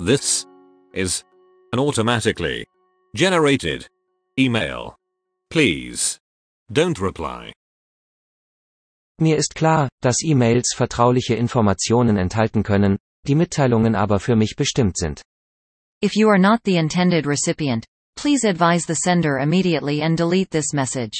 This is an automatically generated email. Please don't reply. Mir ist klar, dass E-Mails vertrauliche Informationen enthalten können, die Mitteilungen aber für mich bestimmt sind. If you are not the intended recipient, please advise the sender immediately and delete this message.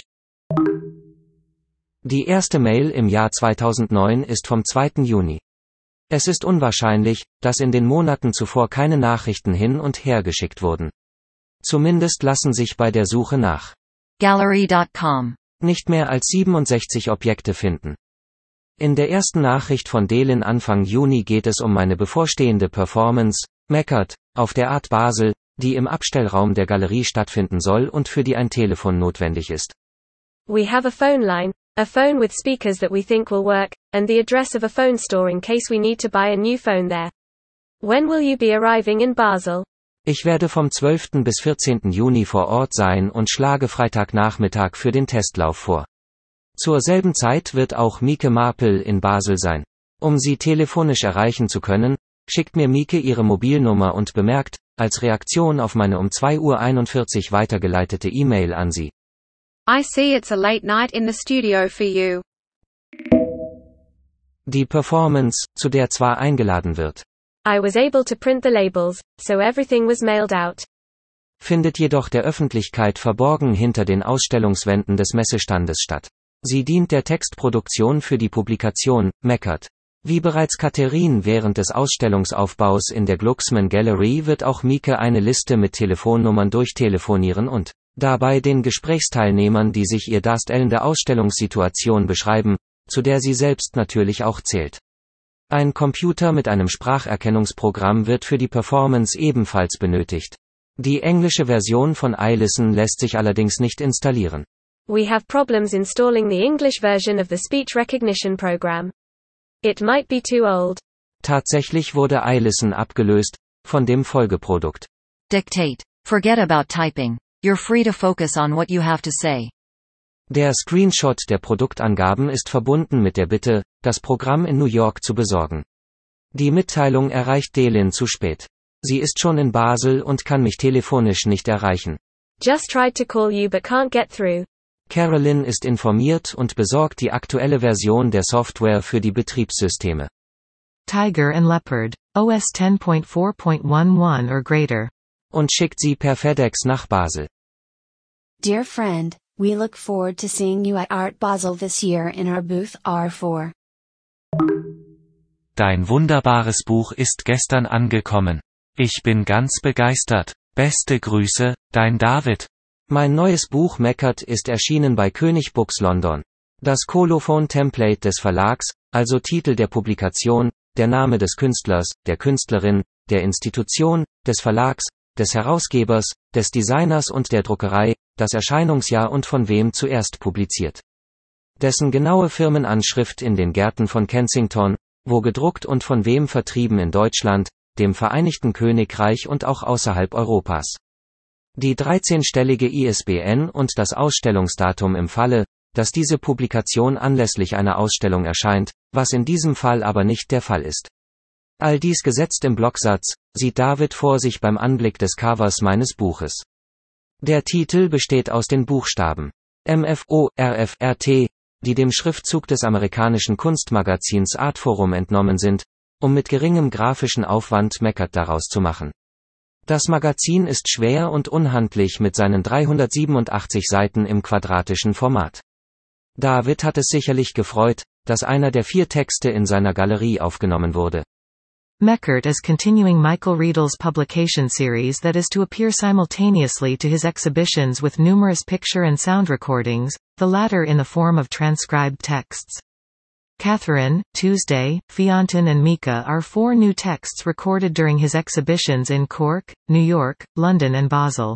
Die erste Mail im Jahr 2009 ist vom 2. Juni. Es ist unwahrscheinlich, dass in den Monaten zuvor keine Nachrichten hin und her geschickt wurden. Zumindest lassen sich bei der Suche nach Gallery.com nicht mehr als 67 Objekte finden. In der ersten Nachricht von Delin Anfang Juni geht es um meine bevorstehende Performance, Meckert, auf der Art Basel, die im Abstellraum der Galerie stattfinden soll und für die ein Telefon notwendig ist. We have a phone line, a phone with speakers that we think will work, and the address of a phone store in case we need to buy a new phone there. When will you be arriving in Basel? Ich werde vom 12. bis 14. Juni vor Ort sein und schlage Freitagnachmittag für den Testlauf vor. Zur selben Zeit wird auch Mieke Marpel in Basel sein. Um sie telefonisch erreichen zu können, schickt mir Mieke ihre Mobilnummer und bemerkt, als Reaktion auf meine um 2:41 Uhr weitergeleitete E-Mail an sie: I see it's a late night in the studio for you. Die Performance, zu der zwar eingeladen wird, I was able to print the labels, so everything was mailed out. Findet jedoch der Öffentlichkeit verborgen hinter den Ausstellungswänden des Messestandes statt. Sie dient der Textproduktion für die Publikation, Meckert. Wie bereits Katharine während des Ausstellungsaufbaus in der Glucksman Gallery wird auch Mieke eine Liste mit Telefonnummern durchtelefonieren und dabei den Gesprächsteilnehmern, die sich ihr darstellende Ausstellungssituation beschreiben, zu der sie selbst natürlich auch zählt. Ein Computer mit einem Spracherkennungsprogramm wird für die Performance ebenfalls benötigt. Die englische Version von iListen lässt sich allerdings nicht installieren. We have problems installing the English version of the speech recognition program. It might be too old. Tatsächlich wurde iListen abgelöst von dem Folgeprodukt Dictate. Forget about typing. You're free to focus on what you have to say. Der Screenshot der Produktangaben ist verbunden mit der Bitte, das Programm in New York zu besorgen. Die Mitteilung erreicht Delin zu spät. Sie ist schon in Basel und kann mich telefonisch nicht erreichen. Just tried to call you but can't get through. Carolyn ist informiert und besorgt die aktuelle Version der Software für die Betriebssysteme. Tiger and Leopard, OS 10.4.11 or greater. Und schickt sie per FedEx nach Basel. Dear friend, we look forward to seeing you at Art Basel this year in our booth R4. Dein wunderbares Buch ist gestern angekommen. Ich bin ganz begeistert. Beste Grüße, dein David. Mein neues Buch Meckert ist erschienen bei König Books London. Das Kolophon-Template des Verlags, also Titel der Publikation, der Name des Künstlers, der Künstlerin, der Institution, des Verlags, des Herausgebers, des Designers und der Druckerei, das Erscheinungsjahr und von wem zuerst publiziert. Dessen genaue Firmenanschrift in den Gärten von Kensington, wo gedruckt und von wem vertrieben in Deutschland, dem Vereinigten Königreich und auch außerhalb Europas. Die 13-stellige ISBN und das Ausstellungsdatum im Falle, dass diese Publikation anlässlich einer Ausstellung erscheint, was in diesem Fall aber nicht der Fall ist. All dies gesetzt im Blocksatz, sieht David vor sich beim Anblick des Covers meines Buches. Der Titel besteht aus den Buchstaben MFORFRT, die dem Schriftzug des amerikanischen Kunstmagazins Artforum entnommen sind, um mit geringem grafischen Aufwand Meckert daraus zu machen. Das Magazin ist schwer und unhandlich mit seinen 387 Seiten im quadratischen Format. David hat es sicherlich gefreut, dass einer der 4 Texte in seiner Galerie aufgenommen wurde. Meckert is continuing Michael Riedel's publication series that is to appear simultaneously to his exhibitions with numerous picture and sound recordings, the latter in the form of transcribed texts. Catherine, Tuesday, Fionton and Mika are 4 new texts recorded during his exhibitions in Cork, New York, London and Basel.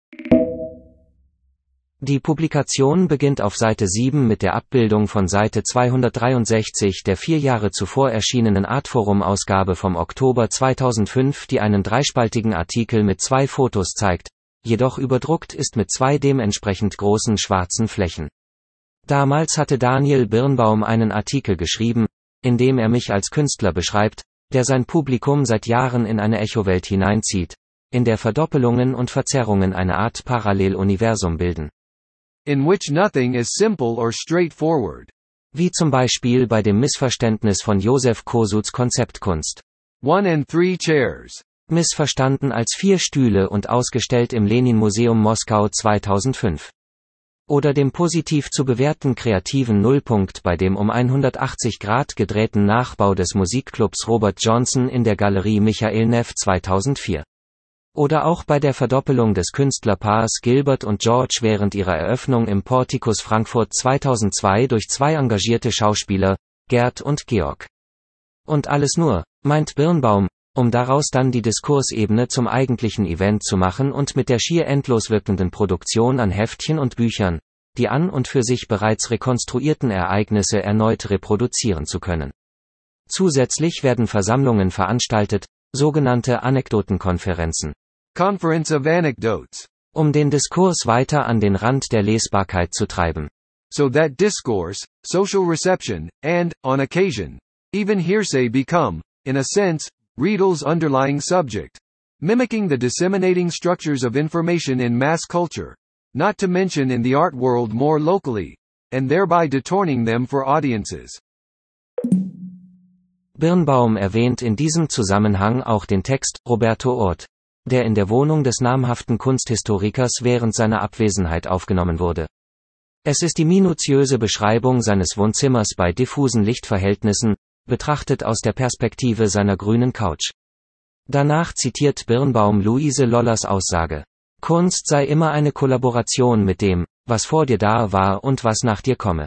Die Publikation beginnt auf Seite 7 mit der Abbildung von Seite 263 der 4 Jahre zuvor erschienenen Artforum-Ausgabe vom Oktober 2005, die einen dreispaltigen Artikel mit 2 Fotos zeigt, jedoch überdruckt ist mit 2 dementsprechend großen schwarzen Flächen. Damals hatte Daniel Birnbaum einen Artikel geschrieben, in dem er mich als Künstler beschreibt, der sein Publikum seit Jahren in eine Echowelt hineinzieht, in der Verdoppelungen und Verzerrungen eine Art Paralleluniversum bilden. In which nothing is simple or straightforward. Wie zum Beispiel bei dem Missverständnis von Josef Kosuths Konzeptkunst. 1 and 3 chairs. Missverstanden als 4 Stühle und ausgestellt im Lenin-Museum Moskau 2005. Oder dem positiv zu bewerten kreativen Nullpunkt bei dem um 180 Grad gedrehten Nachbau des Musikclubs Robert Johnson in der Galerie Michael Neff 2004. Oder auch bei der Verdoppelung des Künstlerpaars Gilbert und George während ihrer Eröffnung im Portikus Frankfurt 2002 durch 2 engagierte Schauspieler, Gerd und Georg. Und alles nur, meint Birnbaum, um daraus dann die Diskursebene zum eigentlichen Event zu machen und mit der schier endlos wirkenden Produktion an Heftchen und Büchern, die an und für sich bereits rekonstruierten Ereignisse erneut reproduzieren zu können. Zusätzlich werden Versammlungen veranstaltet, sogenannte Anekdotenkonferenzen. Conference of Anecdotes. Um den Diskurs weiter an den Rand der Lesbarkeit zu treiben. So that discourse, social reception, and, on occasion, even hearsay become, in a sense, Riedel's underlying subject. Mimicking the disseminating structures of information in mass culture. Not to mention in the art world more locally. And thereby detorning them for audiences. Birnbaum erwähnt in diesem Zusammenhang auch den Text Roberto Ort, der in der Wohnung des namhaften Kunsthistorikers während seiner Abwesenheit aufgenommen wurde. Es ist die minutiöse Beschreibung seines Wohnzimmers bei diffusen Lichtverhältnissen, betrachtet aus der Perspektive seiner grünen Couch. Danach zitiert Birnbaum Luise Lollers Aussage: Kunst sei immer eine Kollaboration mit dem, was vor dir da war und was nach dir komme.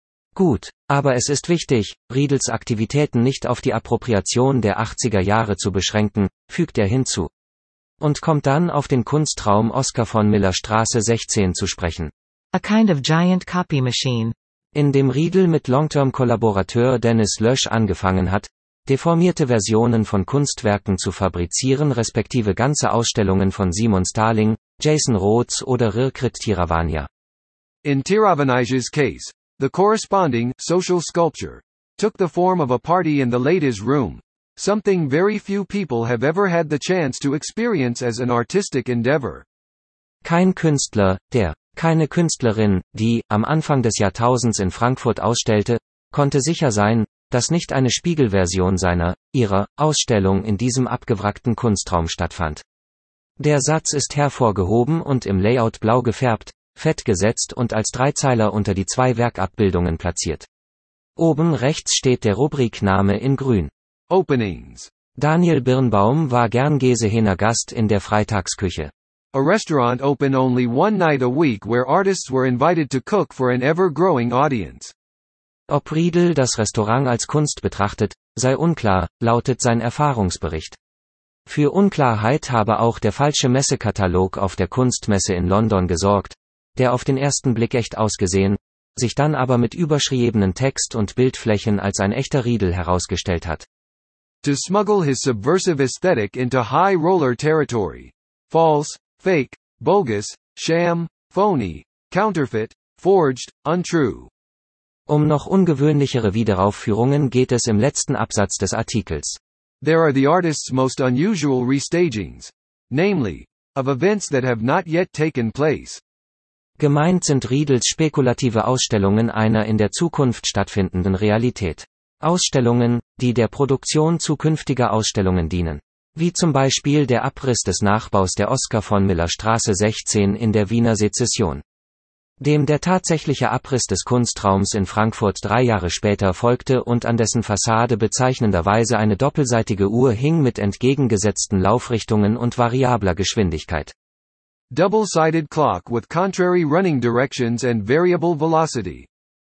Gut, aber es ist wichtig, Riedels Aktivitäten nicht auf die Appropriation der 80er Jahre zu beschränken, fügt er hinzu. Und kommt dann auf den Kunstraum Oskar von Miller Straße 16 zu sprechen. A kind of giant copy machine. In dem Riedel mit Long-Term-Kollaborateur Dennis Lösch angefangen hat, deformierte Versionen von Kunstwerken zu fabrizieren respektive ganze Ausstellungen von Simon Starling, Jason Rhodes oder Rirkrit Tiravania. In Tiravania's case, the corresponding social sculpture took the form of a party in the ladies' room, something very few people have ever had the chance to experience as an artistic endeavor. Kein Künstler, keine Künstlerin, die, am Anfang des Jahrtausends in Frankfurt ausstellte, konnte sicher sein, dass nicht eine Spiegelversion ihrer Ausstellung in diesem abgewrackten Kunstraum stattfand. Der Satz ist hervorgehoben und im Layout blau gefärbt, fett gesetzt und als Dreizeiler unter die 2 Werkabbildungen platziert. Oben rechts steht der Rubrikname in grün. Openings. Daniel Birnbaum war gern Gesehener Gast in der Freitagsküche. A restaurant open only one night a week where artists were invited to cook for an ever-growing audience. Ob Riedel das Restaurant als Kunst betrachtet, sei unklar, lautet sein Erfahrungsbericht. Für Unklarheit habe auch der falsche Messekatalog auf der Kunstmesse in London gesorgt, der auf den ersten Blick echt ausgesehen, sich dann aber mit überschriebenen Text und Bildflächen als ein echter Riedel herausgestellt hat. To smuggle his subversive aesthetic into high roller territory. False, fake, bogus, sham, phony, counterfeit, forged, untrue. Um noch ungewöhnlichere Wiederaufführungen geht es im letzten Absatz des Artikels. There are the artist's most unusual restagings. Namely, of events that have not yet taken place. Gemeint sind Riedels spekulative Ausstellungen einer in der Zukunft stattfindenden Realität. Ausstellungen, die der Produktion zukünftiger Ausstellungen dienen. Wie zum Beispiel der Abriss des Nachbaus der Oskar von Miller Straße 16 in der Wiener Sezession. Dem der tatsächliche Abriss des Kunstraums in Frankfurt 3 Jahre später folgte und an dessen Fassade bezeichnenderweise eine doppelseitige Uhr hing mit entgegengesetzten Laufrichtungen und variabler Geschwindigkeit. Double-sided clock with contrary running directions and variable velocity.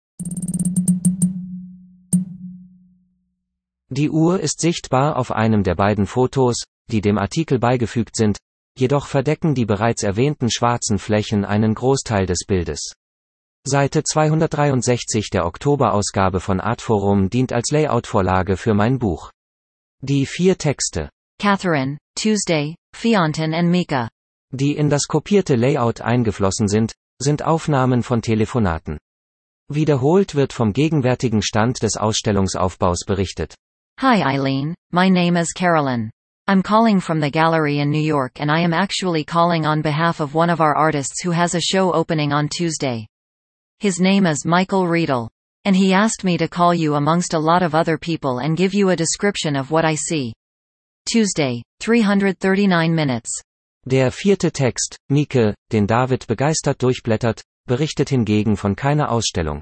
Die Uhr ist sichtbar auf einem der beiden Fotos, die dem Artikel beigefügt sind, jedoch verdecken die bereits erwähnten schwarzen Flächen einen Großteil des Bildes. Seite 263 der Oktoberausgabe von Artforum dient als Layout-Vorlage für mein Buch. Die 4 Texte, Catherine, Tuesday, Fionten and Mika, die in das kopierte Layout eingeflossen sind Aufnahmen von Telefonaten. Wiederholt wird vom gegenwärtigen Stand des Ausstellungsaufbaus berichtet. Hi Eileen, my name is Carolyn. I'm calling from the gallery in New York and I am actually calling on behalf of one of our artists who has a show opening on Tuesday. His name is Michael Riedel. And he asked me to call you amongst a lot of other people and give you a description of what I see. Tuesday, 339 minutes. Der vierte Text, Mieke, den David begeistert durchblättert, berichtet hingegen von keiner Ausstellung.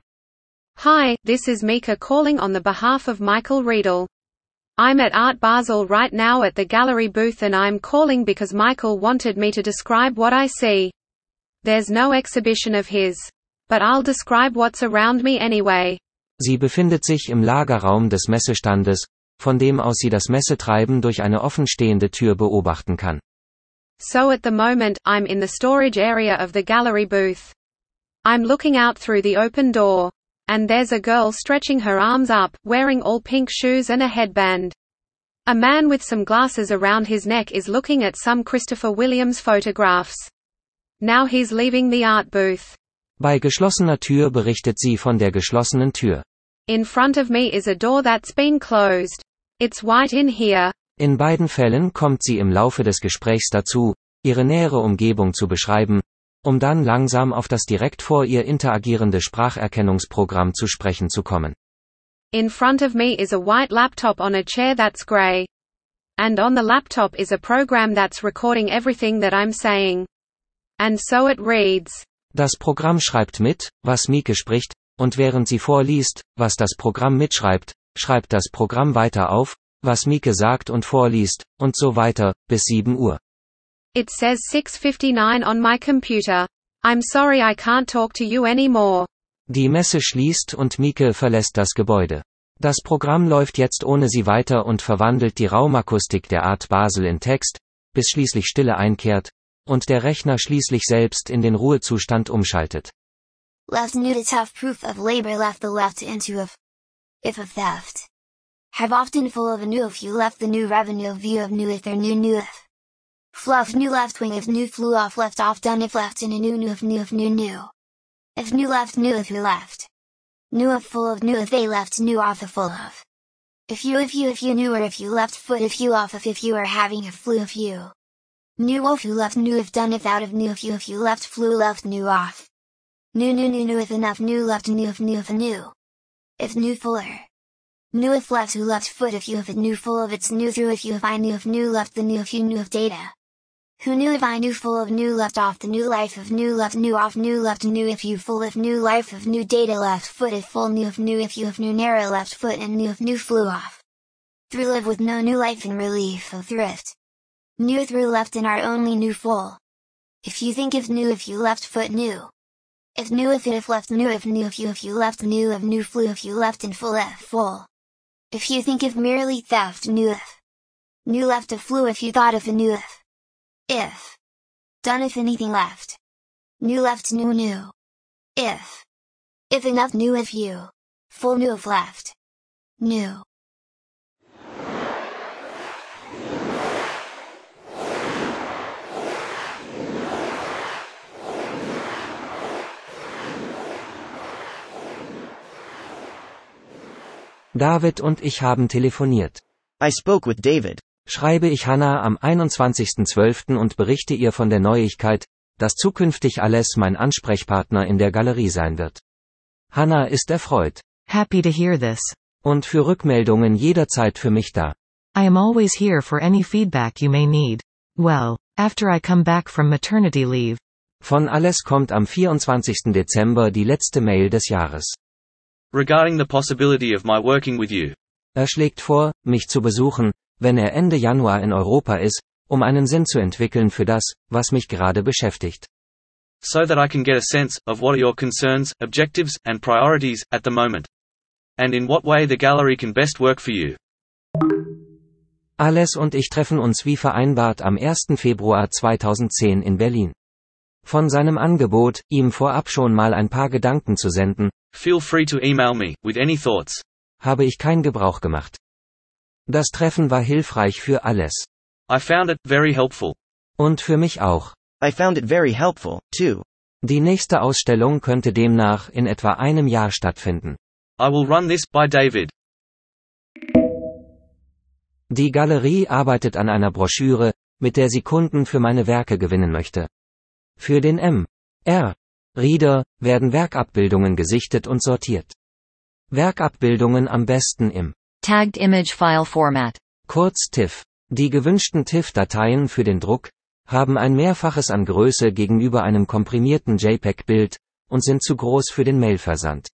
Hi, this is Mika calling on the behalf of Michael Riedel. I'm at Art Basel right now at the gallery booth and I'm calling because Michael wanted me to describe what I see. There's no exhibition of his. But I'll describe what's around me anyway. Sie befindet sich im Lagerraum des Messestandes, von dem aus sie das Messetreiben durch eine offenstehende Tür beobachten kann. So at the moment, I'm in the storage area of the gallery booth. I'm looking out through the open door. And there's a girl stretching her arms up, wearing all pink shoes and a headband. A man with some glasses around his neck is looking at some Christopher Williams photographs. Now he's leaving the art booth. Bei geschlossener Tür berichtet sie von der geschlossenen Tür. In front of me is a door that's been closed. It's white in here. In beiden Fällen kommt sie im Laufe des Gesprächs dazu, ihre nähere Umgebung zu beschreiben, um dann langsam auf das direkt vor ihr interagierende Spracherkennungsprogramm zu sprechen zu kommen. In front of me is a white laptop on a chair that's gray. And on the laptop is a program that's recording everything that I'm saying. And so it reads. Das Programm schreibt mit, was Mieke spricht, und während sie vorliest, was das Programm mitschreibt, schreibt das Programm weiter auf, was Mieke sagt und vorliest, und so weiter, bis 7 Uhr. It says 6:59 on my computer. I'm sorry I can't talk to you anymore. Die Messe schließt und Mieke verlässt das Gebäude. Das Programm läuft jetzt ohne sie weiter und verwandelt die Raumakustik der Art Basel in Text, bis schließlich Stille einkehrt, und der Rechner schließlich selbst in den Ruhezustand umschaltet. Left new to tough proof of labor left the left into if of theft. Have often full of a new if you left the new revenue view of new if their new if. Fluff new left wing if new flew off done if left in a new if new if new. If new if who left. New if full of new if they left new off a full of. If you knew or if you left foot if you off if you are having a flu if you. New wolf who left new if done if out of new if you left flew left new off. New if enough new left new if new. If new fuller. New if left who left foot if you if it new full of its new through if you if I knew if new left the new if you knew if data. Who knew if I knew full of new left off the new life of new left new off new left new if you full if new life of new data left foot if full new if you if new narrow left foot and new if new flew off. Through live with no new life in relief of thrift. New through left in our only new full. If you think if new if you left foot new. If new if it if left new if you left new of new flew if you left in full f full. If you think if merely theft new if. New left a flew if you thought of a new if. If. Done if anything left. New left new. If. If enough new if you. Full new if left. New. David und ich haben telefoniert. I spoke with David. Schreibe ich Hannah am 21.12. und berichte ihr von der Neuigkeit, dass zukünftig alles mein Ansprechpartner in der Galerie sein wird. Hannah ist erfreut. Happy to hear this. Und für Rückmeldungen jederzeit für mich da. I am always here for any feedback you may need. Well, after I come back from maternity leave. Von Alles kommt am 24. Dezember die letzte Mail des Jahres. Regarding the possibility of my working with you. Er schlägt vor, mich zu besuchen, wenn er Ende Januar in Europa ist, um einen Sinn zu entwickeln für das, was mich gerade beschäftigt. So that I can get a sense of what are your concerns, objectives, and priorities at the moment. And in what way the gallery can best work for you. Alles und ich treffen uns wie vereinbart am 1. Februar 2010 in Berlin. Von seinem Angebot, ihm vorab schon mal ein paar Gedanken zu senden, feel free to email me with any thoughts. Habe ich keinen Gebrauch gemacht. Das Treffen war hilfreich für Alles. I found it very helpful. Und für mich auch. I found it very helpful, too. Die nächste Ausstellung könnte demnach in etwa einem Jahr stattfinden. I will run this by David. Die Galerie arbeitet an einer Broschüre, mit der sie Kunden für meine Werke gewinnen möchte. Für den M.R. Reader werden Werkabbildungen gesichtet und sortiert. Werkabbildungen am besten im Tagged Image File Format. Kurz TIFF. Die gewünschten TIFF-Dateien für den Druck haben ein Mehrfaches an Größe gegenüber einem komprimierten JPEG-Bild und sind zu groß für den Mailversand.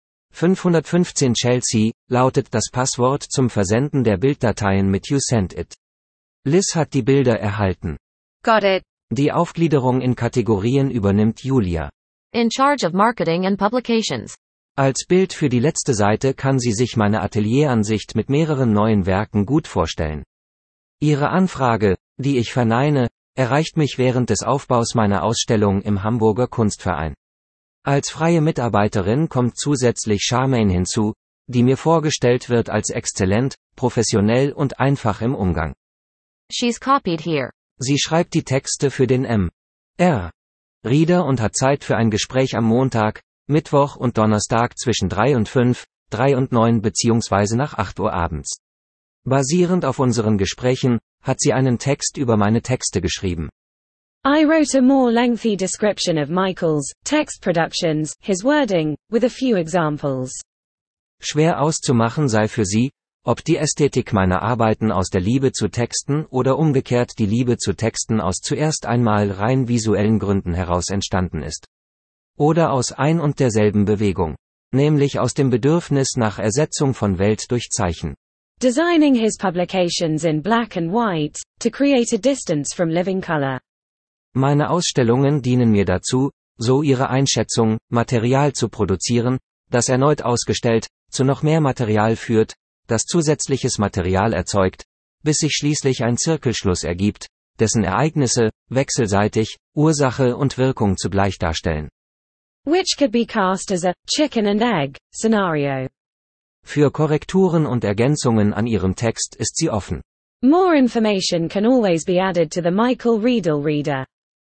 515 Chelsea lautet das Passwort zum Versenden der Bilddateien mit You Sent It. Liz hat die Bilder erhalten. Got it. Die Aufgliederung in Kategorien übernimmt Julia. In charge of marketing and publications. Als Bild für die letzte Seite kann sie sich meine Atelieransicht mit mehreren neuen Werken gut vorstellen. Ihre Anfrage, die ich verneine, erreicht mich während des Aufbaus meiner Ausstellung im Hamburger Kunstverein. Als freie Mitarbeiterin kommt zusätzlich Charmaine hinzu, die mir vorgestellt wird als exzellent, professionell und einfach im Umgang. She's copied here. Sie schreibt die Texte für den M.R. Reader und hat Zeit für ein Gespräch am Montag, Mittwoch und Donnerstag zwischen 3 und 5, 3 und 9 bzw. nach 8 Uhr abends. Basierend auf unseren Gesprächen, hat sie einen Text über meine Texte geschrieben. I wrote a more lengthy description of Michael's text productions, his wording, with a few examples. Schwer auszumachen sei für sie, ob die Ästhetik meiner Arbeiten aus der Liebe zu Texten oder umgekehrt die Liebe zu Texten aus zuerst einmal rein visuellen Gründen heraus entstanden ist. Oder aus ein und derselben Bewegung. Nämlich aus dem Bedürfnis nach Ersetzung von Welt durch Zeichen. Designing his publications in black and white, to create a distance from living color. Meine Ausstellungen dienen mir dazu, so ihre Einschätzung, Material zu produzieren, das erneut ausgestellt, zu noch mehr Material führt, das zusätzliches Material erzeugt, bis sich schließlich ein Zirkelschluss ergibt, dessen Ereignisse, wechselseitig, Ursache und Wirkung zugleich darstellen. Which could be cast as a chicken and egg scenario. Für Korrekturen und Ergänzungen an ihrem Text ist sie offen. More information can always be added to the Michael Riedel Reader.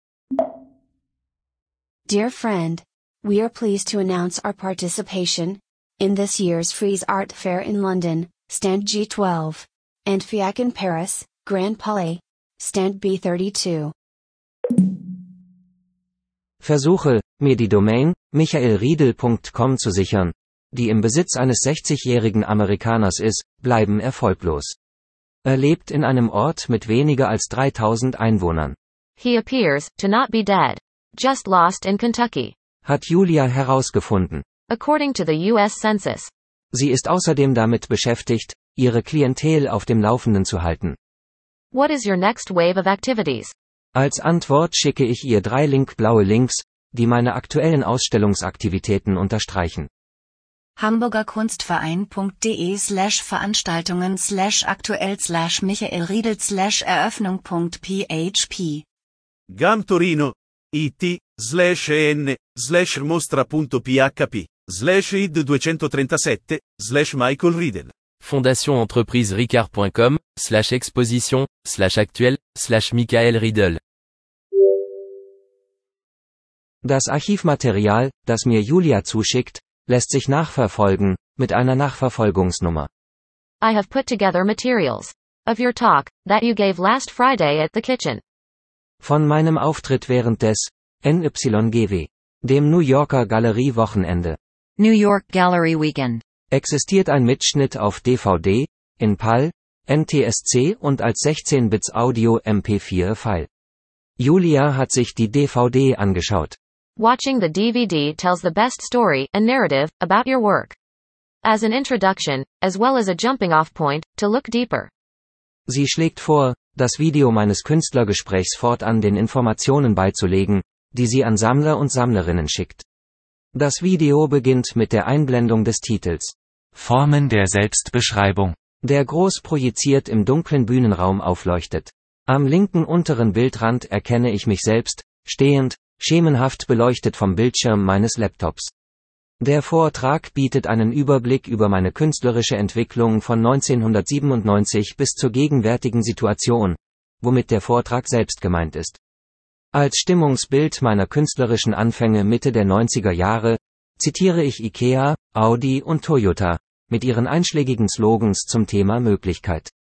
Dear friend, we are pleased to announce our participation in this year's Frieze Art Fair in London, Stand G12, and FIAC in Paris, Grand Palais, Stand B32. Versuche, mir die Domain michaelriedel.com zu sichern, die im Besitz eines 60-jährigen Amerikaners ist, bleiben erfolglos. Er lebt in einem Ort mit weniger als 3000 Einwohnern. He appears to not be dead. Just lost in Kentucky. Hat Julia herausgefunden. According to the US Census. Sie ist außerdem damit beschäftigt, ihre Klientel auf dem Laufenden zu halten. What is your next wave of activities? Als Antwort schicke ich ihr 3 blaue Links, die meine aktuellen Ausstellungsaktivitäten unterstreichen. hamburgerkunstverein.de/veranstaltungen/aktuell/michaelriedel/eröffnung.php GAM Torino, it/en/mostra.php/id 237/Michael Riedel. FondationEntrepriseRicard.com/exposition/actuel/Michael Riedel. Das Archivmaterial, das mir Julia zuschickt, lässt sich nachverfolgen, mit einer Nachverfolgungsnummer. I have put together materials of your talk that you gave last Friday at the kitchen. Von meinem Auftritt während des NYGW, dem New Yorker Galerie-Wochenende. New York Gallery Weekend. Existiert ein Mitschnitt auf DVD, in PAL, NTSC und als 16-Bits Audio MP4-File. Julia hat sich die DVD angeschaut. Watching the DVD tells the best story and narrative about your work. As an introduction, as well as a jumping-off point, to look deeper. Sie schlägt vor, das Video meines Künstlergesprächs fortan den Informationen beizulegen, die sie an Sammler und Sammlerinnen schickt. Das Video beginnt mit der Einblendung des Titels. Formen der Selbstbeschreibung. Der groß projiziert im dunklen Bühnenraum aufleuchtet. Am linken unteren Bildrand erkenne ich mich selbst, stehend, schemenhaft beleuchtet vom Bildschirm meines Laptops. Der Vortrag bietet einen Überblick über meine künstlerische Entwicklung von 1997 bis zur gegenwärtigen Situation, womit der Vortrag selbst gemeint ist. Als Stimmungsbild meiner künstlerischen Anfänge Mitte der 90er Jahre, zitiere ich IKEA, Audi und Toyota, mit ihren einschlägigen Slogans zum Thema Möglichkeit.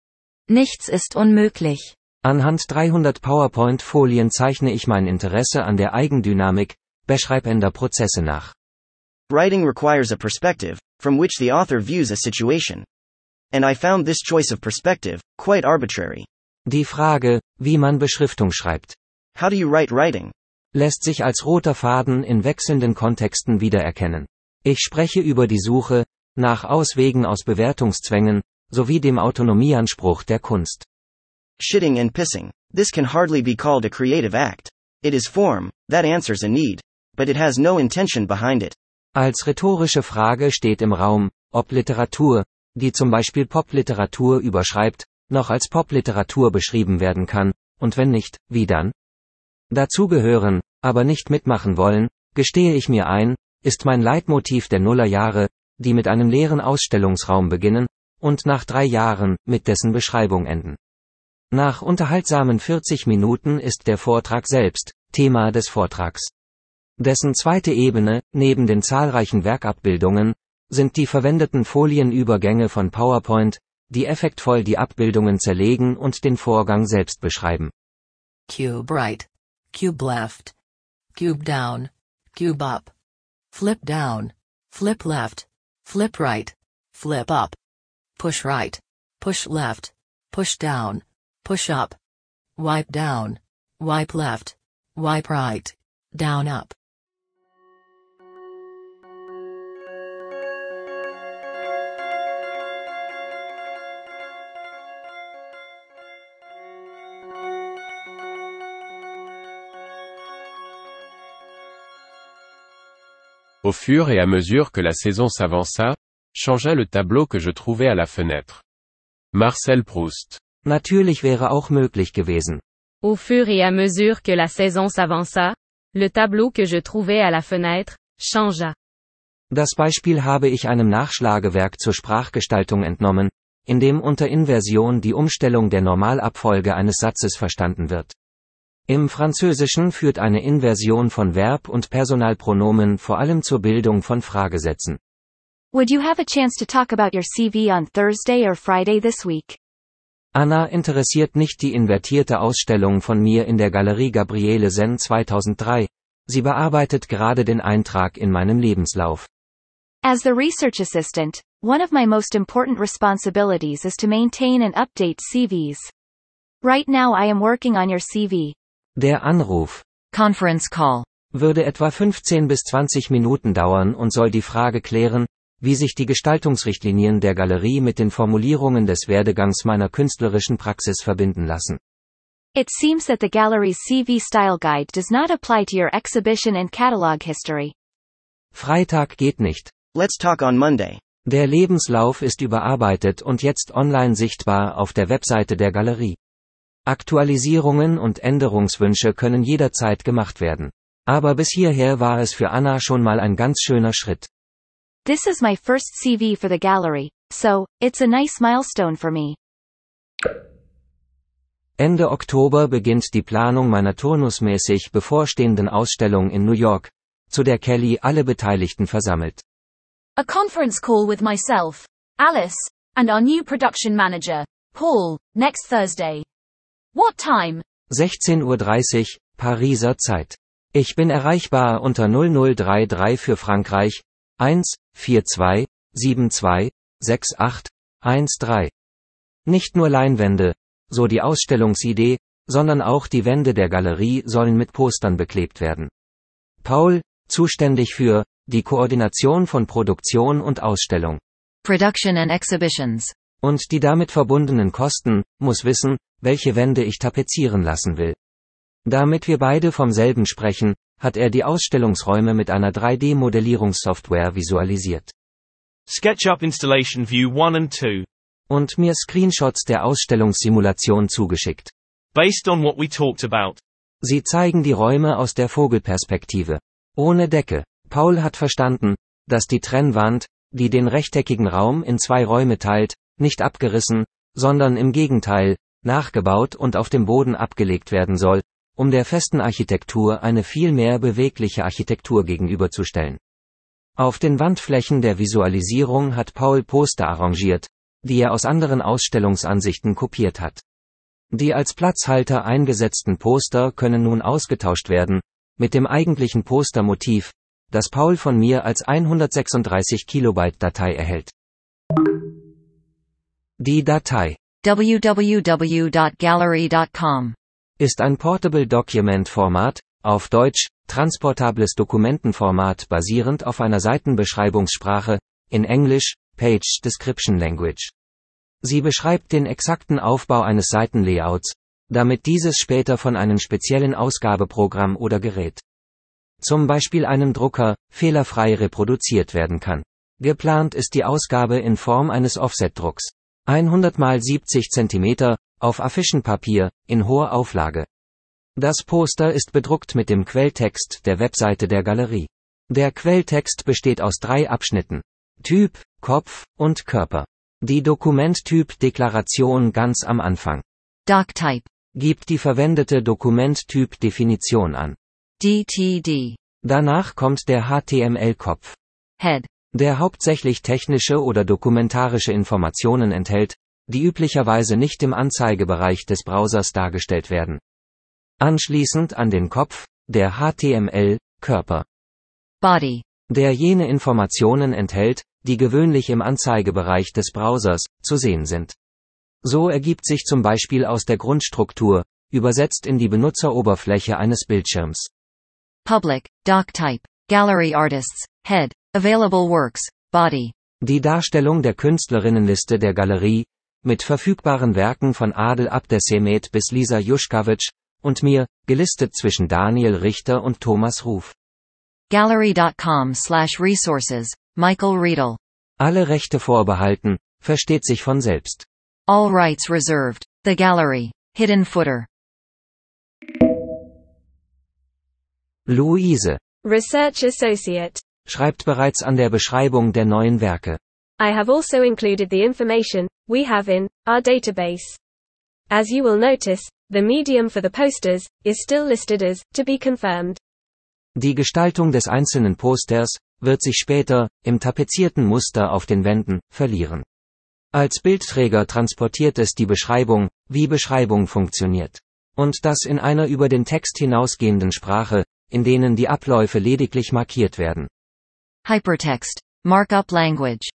Nichts ist unmöglich. Anhand 300 PowerPoint-Folien zeichne ich mein Interesse an der Eigendynamik beschreibender Prozesse nach. Writing requires a perspective, from which the author views a situation. And I found this choice of perspective quite arbitrary. Die Frage, wie man Beschriftung schreibt. How do you write writing? Lässt sich als roter Faden in wechselnden Kontexten wiedererkennen. Ich spreche über die Suche nach Auswegen aus Bewertungszwängen sowie dem Autonomieanspruch der Kunst. Shitting and pissing. This can hardly be called a creative act. It is form that answers a need, but it has no intention behind it. Als rhetorische Frage steht im Raum, ob Literatur, die zum Beispiel Popliteratur überschreibt, noch als Popliteratur beschrieben werden kann, und wenn nicht, wie dann? Dazu gehören, aber nicht mitmachen wollen, gestehe ich mir ein, ist mein Leitmotiv der Nullerjahre, die mit einem leeren Ausstellungsraum beginnen, und nach 3 Jahren, mit dessen Beschreibung enden. Nach unterhaltsamen 40 Minuten ist der Vortrag selbst, Thema des Vortrags. Dessen zweite Ebene, neben den zahlreichen Werkabbildungen, sind die verwendeten Folienübergänge von PowerPoint, die effektvoll die Abbildungen zerlegen und den Vorgang selbst beschreiben. Cube right. Cube left. Cube down. Cube up. Flip down. Flip left. Flip right. Flip up. Push right. Push left. Push down. Push up. Wipe down. Wipe left. Wipe right. Down up. Au fur et à mesure que la saison s'avança, changea le tableau que je trouvais à la fenêtre. Marcel Proust. Natürlich wäre auch möglich gewesen. Au fur et à mesure que la saison s'avança, le tableau que je trouvais à la fenêtre changea. Das Beispiel habe ich einem Nachschlagewerk zur Sprachgestaltung entnommen, in dem unter Inversion die Umstellung der Normalabfolge eines Satzes verstanden wird. Im Französischen führt eine Inversion von Verb und Personalpronomen vor allem zur Bildung von Fragesätzen. Would you have a chance to talk about your CV on Thursday or Friday this week? Anna interessiert nicht die invertierte Ausstellung von mir in der Galerie Gabriele Sen 2003, sie bearbeitet gerade den Eintrag in meinem Lebenslauf. As the research assistant, one of my most important responsibilities is to maintain and update CVs. Right now I am working on your CV. Der Anruf, Conference Call, würde etwa 15 bis 20 Minuten dauern und soll die Frage klären, wie sich die Gestaltungsrichtlinien der Galerie mit den Formulierungen des Werdegangs meiner künstlerischen Praxis verbinden lassen. It seems that the gallery's CV style guide does not apply to your exhibition and catalog history. Freitag geht nicht. Let's talk on Monday. Der Lebenslauf ist überarbeitet und jetzt online sichtbar auf der Webseite der Galerie. Aktualisierungen und Änderungswünsche können jederzeit gemacht werden. Aber bis hierher war es für Anna schon mal ein ganz schöner Schritt. This is my first CV for the gallery, so, it's a nice milestone for me. Ende Oktober beginnt die Planung meiner turnusmäßig bevorstehenden Ausstellung in New York, zu der Kelly alle Beteiligten versammelt. A conference call with myself, Alice, and our new production manager, Paul, next Thursday. What time? 16:30 Uhr, Pariser Zeit. Ich bin erreichbar unter 0033 für Frankreich, 1-42-72-68-13. Nicht nur Leinwände, so die Ausstellungsidee, sondern auch die Wände der Galerie sollen mit Postern beklebt werden. Paul, zuständig für die Koordination von Produktion und Ausstellung. Production and Exhibitions. Und die damit verbundenen Kosten, muss wissen, welche Wände ich tapezieren lassen will. Damit wir beide vom selben sprechen, hat er die Ausstellungsräume mit einer 3D-Modellierungssoftware visualisiert. SketchUp Installation View 1 and 2. Und mir Screenshots der Ausstellungssimulation zugeschickt. Based on what we talked about. Sie zeigen die Räume aus der Vogelperspektive. Ohne Decke. Paul hat verstanden, dass die Trennwand, die den rechteckigen Raum in 2 Räume teilt, nicht abgerissen, sondern im Gegenteil, nachgebaut und auf dem Boden abgelegt werden soll, um der festen Architektur eine viel mehr bewegliche Architektur gegenüberzustellen. Auf den Wandflächen der Visualisierung hat Paul Poster arrangiert, die er aus anderen Ausstellungsansichten kopiert hat. Die als Platzhalter eingesetzten Poster können nun ausgetauscht werden, mit dem eigentlichen Postermotiv, das Paul von mir als 136 Kilobyte Datei erhält. Die Datei www.gallery.com ist ein Portable Document Format, auf Deutsch, transportables Dokumentenformat basierend auf einer Seitenbeschreibungssprache, in Englisch, Page Description Language. Sie beschreibt den exakten Aufbau eines Seitenlayouts, damit dieses später von einem speziellen Ausgabeprogramm oder Gerät, zum Beispiel einem Drucker, fehlerfrei reproduziert werden kann. Geplant ist die Ausgabe in Form eines Offsetdrucks. 100 x 70 cm, auf Affischenpapier, in hoher Auflage. Das Poster ist bedruckt mit dem Quelltext der Webseite der Galerie. Der Quelltext besteht aus 3 Abschnitten: Typ, Kopf und Körper. Die Dokumenttyp-Deklaration ganz am Anfang. Doctype Gibt die verwendete Dokumenttyp-Definition an. DTD. Danach kommt der HTML-Kopf. Head. Der hauptsächlich technische oder dokumentarische Informationen enthält, die üblicherweise nicht im Anzeigebereich des Browsers dargestellt werden. Anschließend an den Kopf, der HTML-Körper. Body. Der jene Informationen enthält, die gewöhnlich im Anzeigebereich des Browsers zu sehen sind. So ergibt sich zum Beispiel aus der Grundstruktur, übersetzt in die Benutzeroberfläche eines Bildschirms. Public, Doctype, Gallery Artists, Head, Available Works, Body. Die Darstellung der Künstlerinnenliste der Galerie, mit verfügbaren Werken von Adel Abdesemet bis Lisa Juszkiewicz, und mir, gelistet zwischen Daniel Richter und Thomas Ruf. Gallery.com/resources, Michael Riedel. Alle Rechte vorbehalten, versteht sich von selbst. All rights reserved. The Gallery. Hidden Footer. Luise. Research Associate. Schreibt bereits an der Beschreibung der neuen Werke. I have also included the information we have in our database. As you will notice, the medium for the posters is still listed as to be confirmed. Die Gestaltung des einzelnen Posters wird sich später, im tapezierten Muster auf den Wänden, verlieren. Als Bildträger transportiert es die Beschreibung, wie Beschreibung funktioniert. Und das in einer über den Text hinausgehenden Sprache, in denen die Abläufe lediglich markiert werden. Hypertext. Markup Language.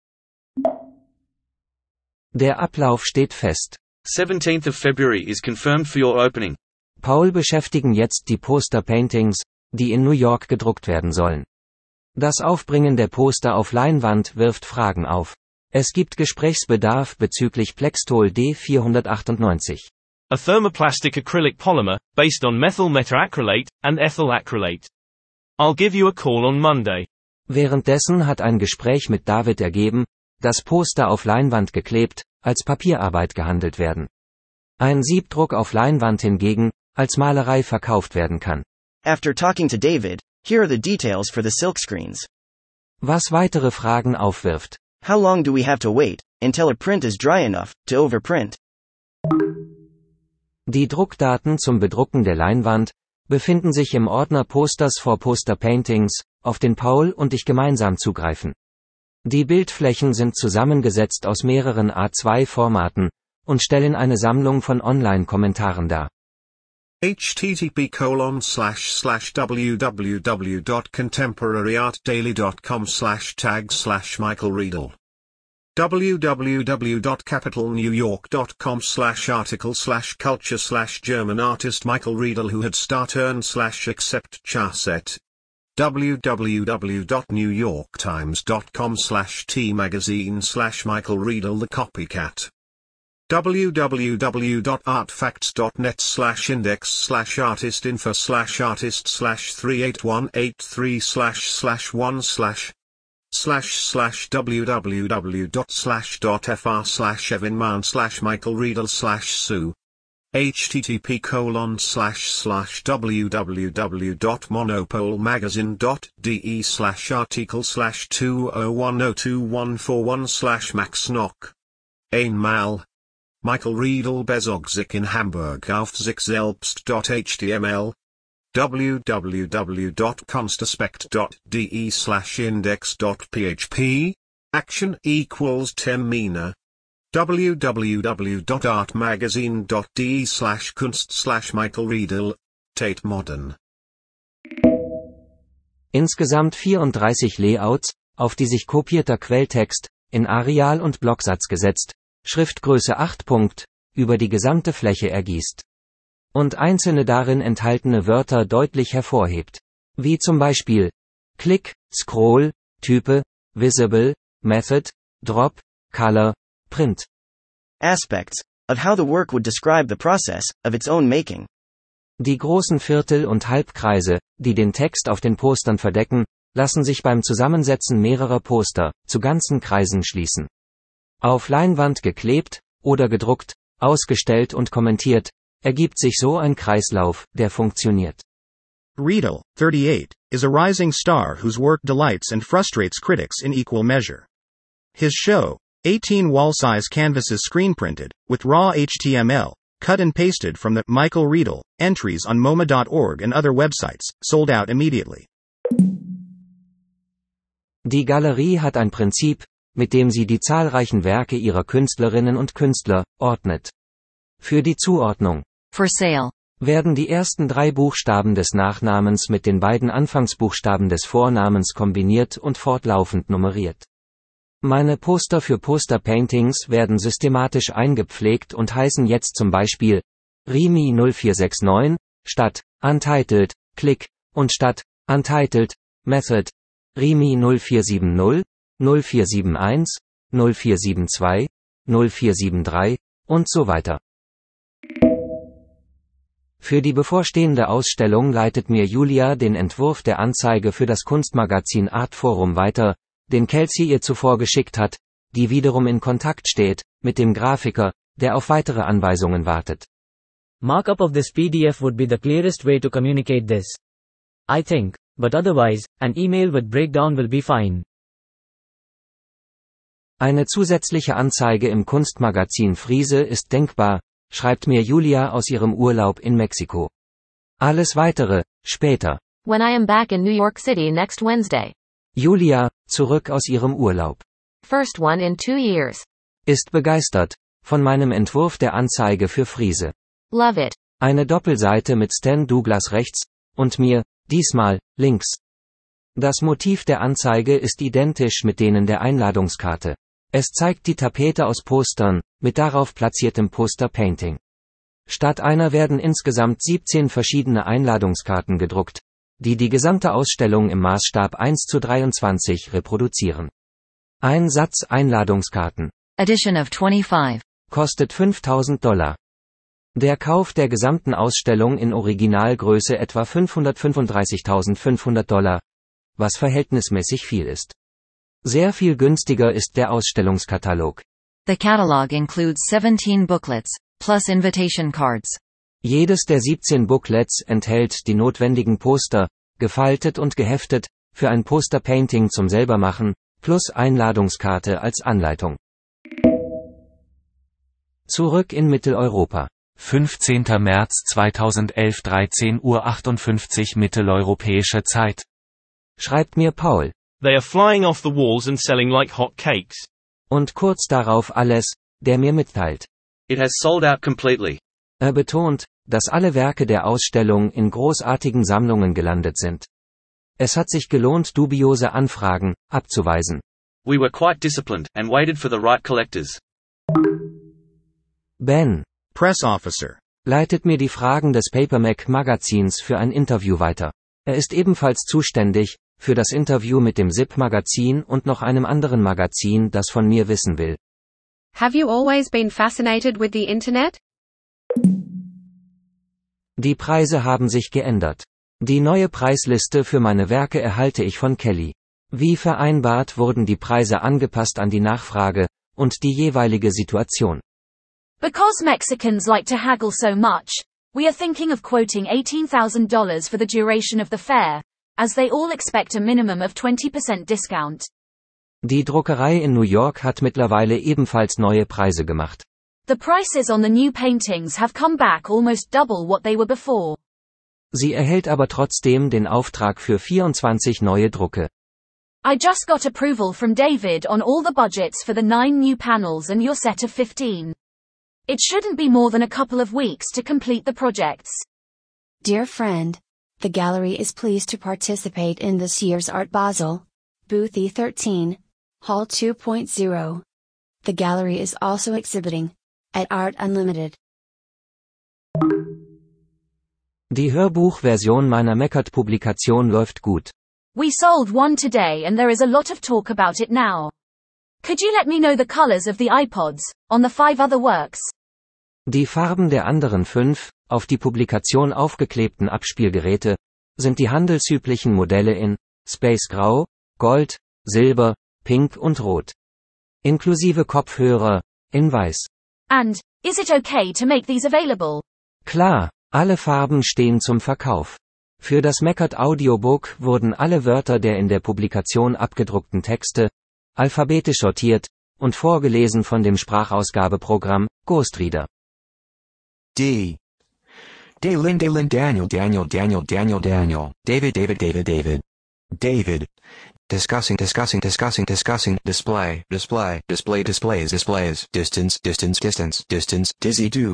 Der Ablauf steht fest. 17th of February is confirmed for your opening. Paul beschäftigen jetzt die Poster-Paintings, die in New York gedruckt werden sollen. Das Aufbringen der Poster auf Leinwand wirft Fragen auf. Es gibt Gesprächsbedarf bezüglich Plextol D498. A thermoplastic acrylic polymer, based on methyl metaacrylate and ethyl acrylate. I'll give you a call on Monday. Währenddessen hat ein Gespräch mit David ergeben, dass Poster auf Leinwand geklebt, als Papierarbeit gehandelt werden. Ein Siebdruck auf Leinwand hingegen, als Malerei verkauft werden kann. After talking to David, here are the details for the silkscreens. Was weitere Fragen aufwirft. How long do we have to wait, until a print is dry enough, to overprint? Die Druckdaten zum Bedrucken der Leinwand befinden sich im Ordner Posters for Poster Paintings, auf den Paul und ich gemeinsam zugreifen. Die Bildflächen sind zusammengesetzt aus mehreren A2-Formaten und stellen eine Sammlung von Online-Kommentaren dar. http://www.contemporaryartdaily.com/tag/Michael Riedel www.capitalnewyork.com/article/culture/German artist Michael Riedel who had start earn/accept charset www.newyorktimes.com/t-magazine/Michael Riedel the copycat www.artfacts.net/index/artist/38183/1/www.fr/evanman/Michael Riedel/sue http://www.monopolmagazine.de/article/20102141/Max Einmal Michael Riedel Bezogzik in Hamburg auf sich selbst.html www.constaspect.de/index.php Action equals Termina www.artmagazine.de/kunst/Michael Riedel, Tate Modern. Insgesamt 34 Layouts, auf die sich kopierter Quelltext, in Areal und Blocksatz gesetzt, Schriftgröße 8 Punkt, über die gesamte Fläche ergießt. Und einzelne darin enthaltene Wörter deutlich hervorhebt. Wie zum Beispiel Click, Scroll, Type, Visible, Method, Drop, Color, Print. Aspects of how the work would describe the process of its own making. Die großen Viertel- und Halbkreise, die den Text auf den Postern verdecken, lassen sich beim Zusammensetzen mehrerer Poster zu ganzen Kreisen schließen. Auf Leinwand geklebt oder gedruckt, ausgestellt und kommentiert, ergibt sich so ein Kreislauf, der funktioniert. Riedel, 38, is a rising star whose work delights and frustrates critics in equal measure. His show, 18 wall-size canvases screen-printed, with raw HTML, cut and pasted from the Michael Riedel entries on MoMA.org and other websites, sold out immediately. Die Galerie hat ein Prinzip, mit dem sie die zahlreichen Werke ihrer Künstlerinnen und Künstler ordnet. Für die Zuordnung For sale werden die ersten 3 Buchstaben des Nachnamens mit den beiden Anfangsbuchstaben des Vornamens kombiniert und fortlaufend nummeriert. Meine Poster für Poster-Paintings werden systematisch eingepflegt und heißen jetzt zum Beispiel Rimi 0469, statt Untitled, Click, und statt Untitled, Method, Rimi 0470, 0471, 0472, 0473, und so weiter. Für die bevorstehende Ausstellung leitet mir Julia den Entwurf der Anzeige für das Kunstmagazin Artforum weiter, den Kelsey ihr zuvor geschickt hat, die wiederum in Kontakt steht mit dem Grafiker, der auf weitere Anweisungen wartet. Markup of this PDF would be the clearest way to communicate this. I think, but otherwise, an email with breakdown will be fine. Eine zusätzliche Anzeige im Kunstmagazin Friese ist denkbar, schreibt mir Julia aus ihrem Urlaub in Mexiko. Alles weitere, später. When I am back in New York City next Wednesday. Julia, zurück aus ihrem Urlaub. First one in 2 years. Ist begeistert von meinem Entwurf der Anzeige für Friese. Love it. Eine Doppelseite mit Stan Douglas rechts, und mir, diesmal, links. Das Motiv der Anzeige ist identisch mit denen der Einladungskarte. Es zeigt die Tapete aus Postern, mit darauf platziertem Poster-Painting. Statt einer werden insgesamt 17 verschiedene Einladungskarten gedruckt, die die gesamte Ausstellung im Maßstab 1:23 reproduzieren. Ein Satz Einladungskarten. Edition of 25. Kostet $5.000. Der Kauf der gesamten Ausstellung in Originalgröße etwa $535.500, was verhältnismäßig viel ist. Sehr viel günstiger ist der Ausstellungskatalog. The catalog includes 17 booklets, plus invitation cards. Jedes der 17 Booklets enthält die notwendigen Poster, gefaltet und geheftet, für ein Poster-Painting zum Selbermachen, plus Einladungskarte als Anleitung. Zurück in Mitteleuropa. 15. März 2011 13:58 Uhr mitteleuropäische Zeit. Schreibt mir Paul. They are flying off the walls and selling like hot cakes. Und kurz darauf alles, der mir mitteilt. It has sold out completely. Er betont, dass alle Werke der Ausstellung in großartigen Sammlungen gelandet sind. Es hat sich gelohnt, dubiose Anfragen abzuweisen. We were quite disciplined and waited for the right collectors. Ben, Press Officer, leitet mir die Fragen des Papermac Magazins für ein Interview weiter. Er ist ebenfalls zuständig für das Interview mit dem Zip-Magazin und noch einem anderen Magazin, das von mir wissen will. Have you always been fascinated with the Internet? Die Preise haben sich geändert. Die neue Preisliste für meine Werke erhalte ich von Kelly. Wie vereinbart wurden die Preise angepasst an die Nachfrage und die jeweilige Situation. Because Mexicans like to haggle so much, we are thinking of quoting $18,000 for the duration of the fair, as they all expect a minimum of 20% discount. Die Druckerei in New York hat mittlerweile ebenfalls neue Preise gemacht. The prices on the new paintings have come back almost double what they were before. Sie erhält aber trotzdem den Auftrag für 24 neue Drucke. I just got approval from David on all the budgets for the 9 new panels and your set of 15. It shouldn't be more than a couple of weeks to complete the projects. Dear friend, the gallery is pleased to participate in this year's Art Basel, Booth E13, Hall 2.0. The gallery is also exhibiting at Art Unlimited. Die Hörbuchversion meiner Meckert-Publikation läuft gut. We sold one today and there is a lot of talk about it now. Could you let me know the colors of the iPods, on the 5 other works? Die Farben der anderen 5, auf die Publikation aufgeklebten Abspielgeräte, sind die handelsüblichen Modelle in Space Grau, Gold, Silber, Pink und Rot. Inklusive Kopfhörer, in Weiß. And, is it okay to make these available? Klar, alle Farben stehen zum Verkauf. Für das Meckert Audiobook wurden alle Wörter der in der Publikation abgedruckten Texte, alphabetisch sortiert, und vorgelesen von dem Sprachausgabeprogramm, Ghostreader. D. David discussing display distance dizzy do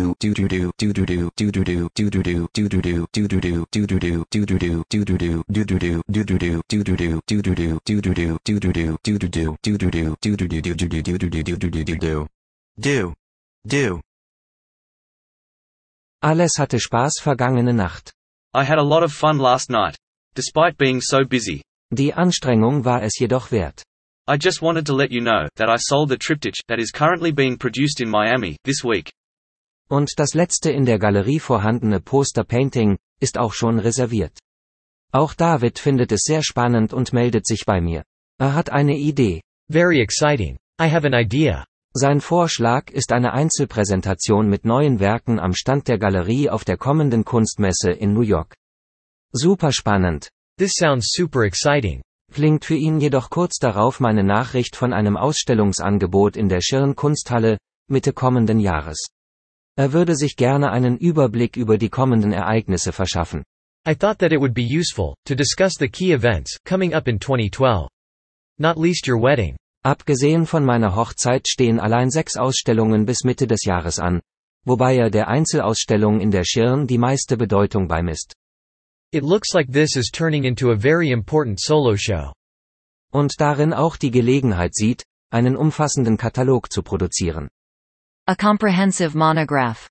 Alles hatte Spaß vergangene Nacht. I had a lot of fun last night, despite being so busy. Die Anstrengung war es jedoch wert. I just wanted to let you know that I sold the triptych that is currently being produced in Miami this week. Und das letzte in der Galerie vorhandene Poster-Painting ist auch schon reserviert. Auch David findet es sehr spannend und meldet sich bei mir. Er hat eine Idee. Very exciting. I have an idea. Sein Vorschlag ist eine Einzelpräsentation mit neuen Werken am Stand der Galerie auf der kommenden Kunstmesse in New York. Super spannend. This sounds super exciting. Klingt für ihn jedoch kurz darauf meine Nachricht von einem Ausstellungsangebot in der Schirn Kunsthalle, Mitte kommenden Jahres. Er würde sich gerne einen Überblick über die kommenden Ereignisse verschaffen. I thought that it would be useful to discuss the key events coming up in 2012. Not least your wedding. Abgesehen von meiner Hochzeit stehen allein 6 Ausstellungen bis Mitte des Jahres an, wobei er der Einzelausstellung in der Schirn die meiste Bedeutung beimisst. It looks like this is turning into a very important solo show. Und darin auch die Gelegenheit sieht, einen umfassenden Katalog zu produzieren. A comprehensive monograph.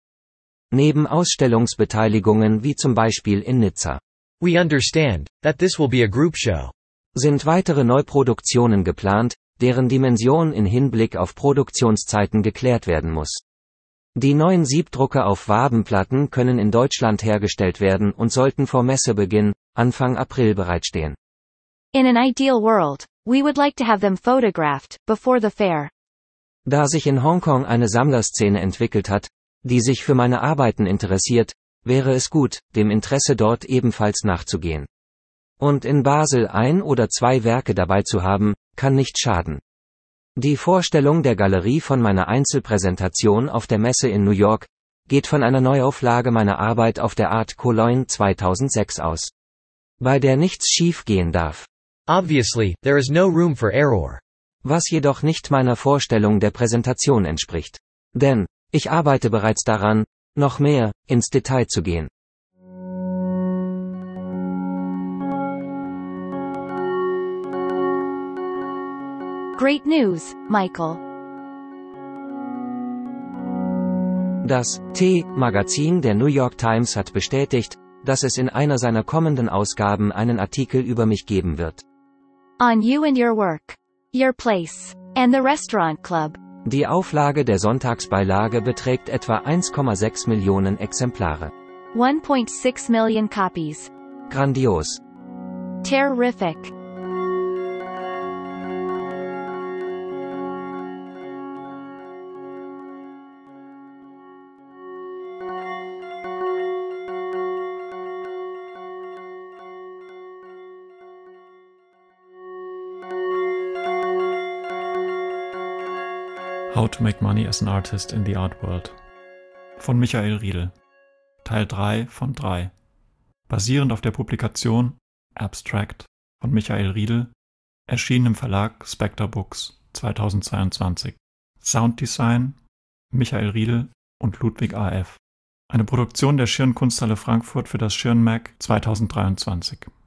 Neben Ausstellungsbeteiligungen wie zum Beispiel in Nizza. We understand that this will be a group show. Sind weitere Neuproduktionen geplant, deren Dimension in Hinblick auf Produktionszeiten geklärt werden muss. Die neuen Siebdrucke auf Wabenplatten können in Deutschland hergestellt werden und sollten vor Messebeginn, Anfang April bereitstehen. In an ideal world, we would like to have them photographed before the fair. Da sich in Hongkong eine Sammlerszene entwickelt hat, die sich für meine Arbeiten interessiert, wäre es gut, dem Interesse dort ebenfalls nachzugehen. Und in Basel 1 oder 2 Werke dabei zu haben, kann nicht schaden. Die Vorstellung der Galerie von meiner Einzelpräsentation auf der Messe in New York geht von einer Neuauflage meiner Arbeit auf der Art Cologne 2006 aus, bei der nichts schief gehen darf. Obviously, there is no room for error. Was jedoch nicht meiner Vorstellung der Präsentation entspricht. Denn, ich arbeite bereits daran, noch mehr ins Detail zu gehen. Great news, Michael. Das T-Magazin der New York Times hat bestätigt, dass es in einer seiner kommenden Ausgaben einen Artikel über mich geben wird. On you and your work, your place, and the restaurant club. Die Auflage der Sonntagsbeilage beträgt etwa 1,6 Millionen Exemplare. 1.6 million copies. Grandios. Terrific. How to Make Money as an Artist in the Art World von Michael Riedel. Teil 3 von 3. Basierend auf der Publikation Abstract von Michael Riedel Erschienen im Verlag Spectre Books 2022. Sounddesign Michael Riedl und Ludwig A.F. Eine Produktion der Schirn Kunsthalle Frankfurt für das Schirn Mag 2023.